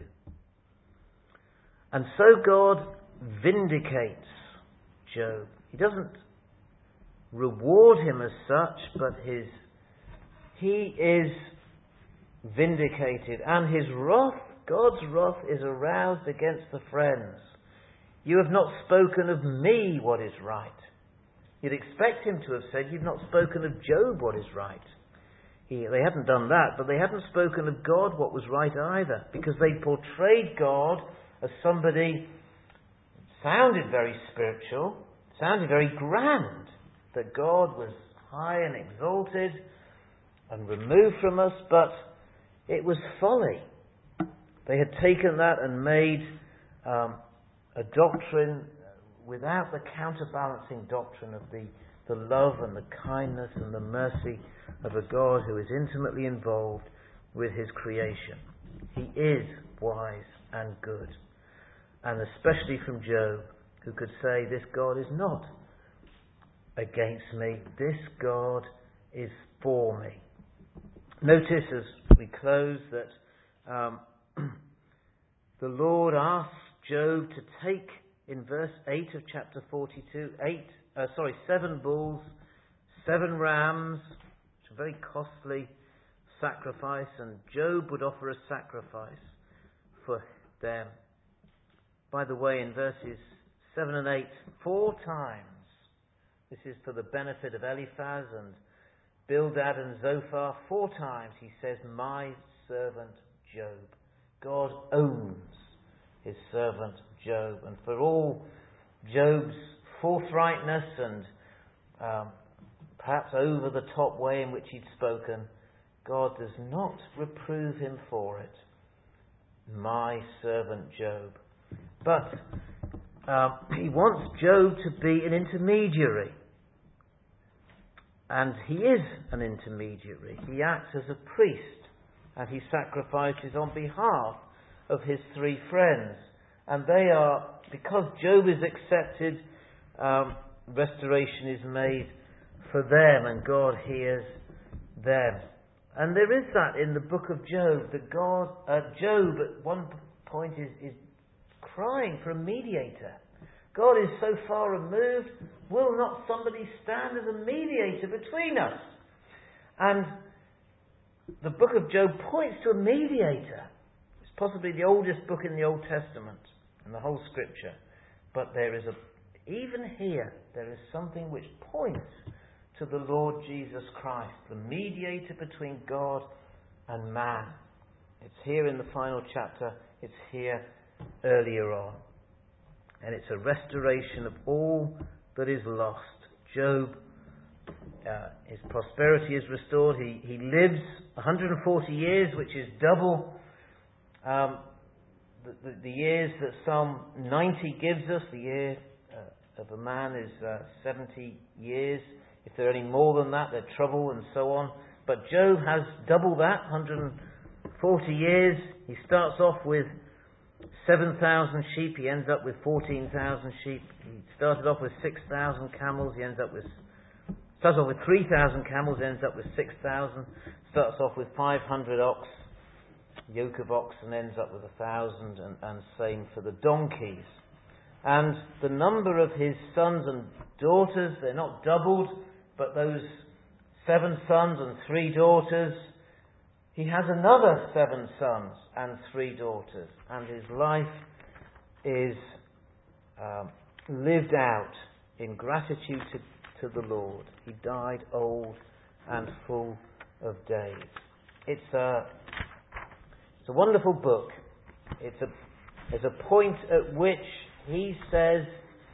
And so God vindicates Job. He doesn't reward him as such, but his he is vindicated. And his wrath, God's wrath, is aroused against the friends. You have not spoken of me what is right. You'd expect him to have said, you've not spoken of Job what is right. He, they hadn't done that, but they hadn't spoken of God what was right either, because they portrayed God as somebody sounded very spiritual, sounded very grand, that God was high and exalted and removed from us, but it was folly. They had taken that and made um, a doctrine without the counterbalancing doctrine of the, the love and the kindness and the mercy of a God who is intimately involved with his creation. He is wise and good. And especially from Job, who could say, this God is not against me, this God is for me. Notice as we close that um, the Lord asks Job to take, in verse eight of chapter forty-two, eight, uh, sorry, seven bulls, seven rams, which are very costly sacrifice, and Job would offer a sacrifice for them. By the way, in verses seven and eight, four times, this is for the benefit of Eliphaz and Bildad and Zophar. Four times he says, my servant Job. God owns his servant Job. And for all Job's forthrightness and um, perhaps over the top way in which he'd spoken, God does not reprove him for it. My servant Job. But um, he wants Job to be an intermediary. And he is an intermediary. He acts as a priest. And he sacrifices on behalf of his three friends. And they are, because Job is accepted, um, restoration is made for them, and God hears them. And there is that in the book of Job, that God, uh, Job at one point is, is crying for a mediator. God is so far removed, will not somebody stand as a mediator between us? And the book of Job points to a mediator. It's possibly the oldest book in the Old Testament, in the whole Scripture. But there is a, even here, there is something which points to the Lord Jesus Christ, the mediator between God and man. It's here in the final chapter, it's here earlier on. And it's a restoration of all that is lost. Job, uh, his prosperity is restored. He, he lives one hundred forty years, which is double um, the, the, the years that Psalm ninety gives us. The year uh, of a man is uh, seventy years. If there are any more than that, they're trouble and so on. But Job has double that, one hundred forty years. He starts off with seven thousand sheep, he ends up with fourteen thousand sheep. He started off with six thousand camels, he ends up with... Starts off with three thousand camels, ends up with six thousand. Starts off with five hundred ox, yoke of oxen, ends up with one thousand, and, and same for the donkeys. And the number of his sons and daughters, they're not doubled, but those seven sons and three daughters, he has another seven sons and three daughters. And his life is um, lived out in gratitude to, to the Lord. He died old and full of days. It's a, it's a wonderful book. It's a, there's a point at which he says,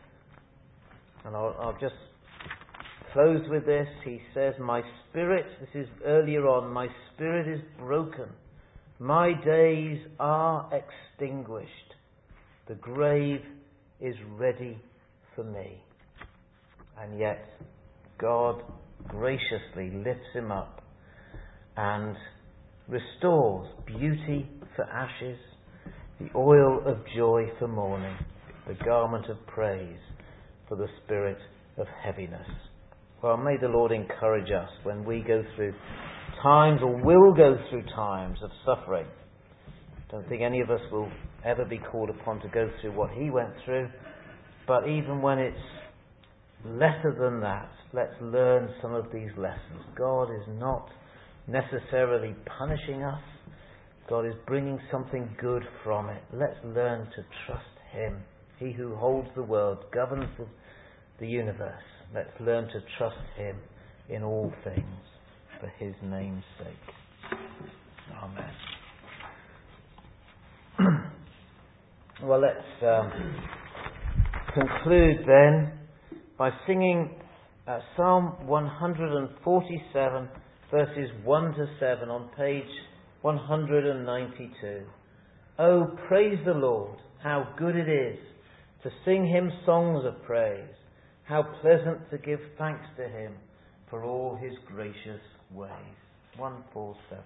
and I'll, I'll just close with this, he says, my spirit, this is earlier on, my spirit is broken. My days are extinguished. The grave is ready for me. And yet, God graciously lifts him up and restores beauty for ashes, the oil of joy for mourning, the garment of praise for the spirit of heaviness. Well, may the Lord encourage us when we go through times, or will go through times of suffering. I don't think any of us will ever be called upon to go through what he went through. But even when it's lesser than that, let's learn some of these lessons. God is not necessarily punishing us. God is bringing something good from it. Let's learn to trust him. He who holds the world, governs the, the universe. Let's learn to trust him in all things for his name's sake. Amen. Well, let's um, conclude then by singing uh, Psalm one forty-seven, verses one to seven on page one ninety-two. Oh, praise the Lord, how good it is to sing him songs of praise. How pleasant to give thanks to him for all his gracious ways. one forty-seven.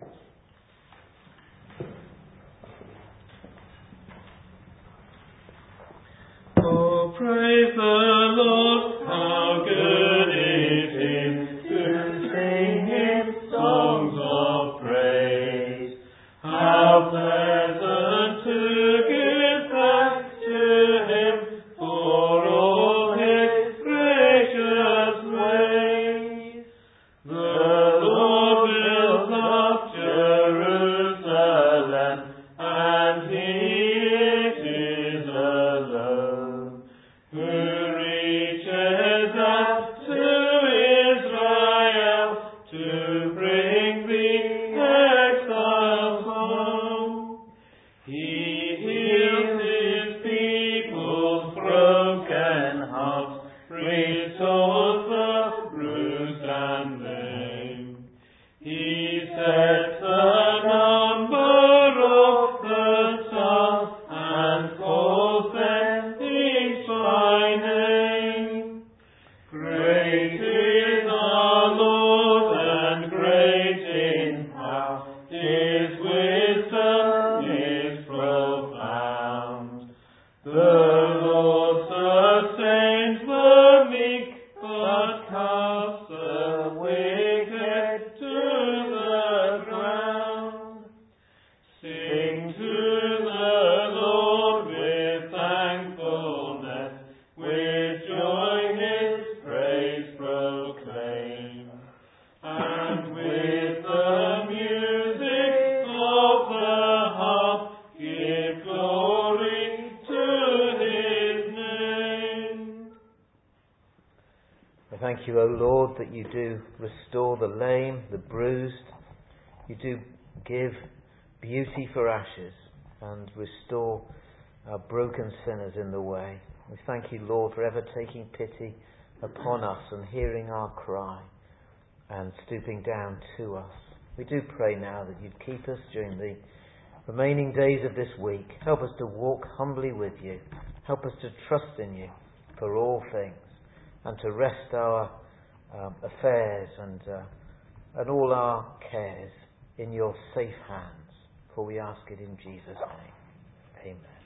Oh, praise the Lord, how good it is to sing him songs of praise. How pleasant to give thanks to him for all his gracious ways. The Lord builds up Jerusalem, and he it is alone who I thank you, O Lord, that you do restore the lame, the bruised. You do give beauty for ashes and restore our broken sinners in the way. We thank you, Lord, for ever taking pity upon us and hearing our cry and stooping down to us. We do pray now that you'd keep us during the remaining days of this week. Help us to walk humbly with you. Help us to trust in you for all things and to rest our um, affairs and, uh, and all our cares in your safe hands. For we ask it in Jesus' name. Amen.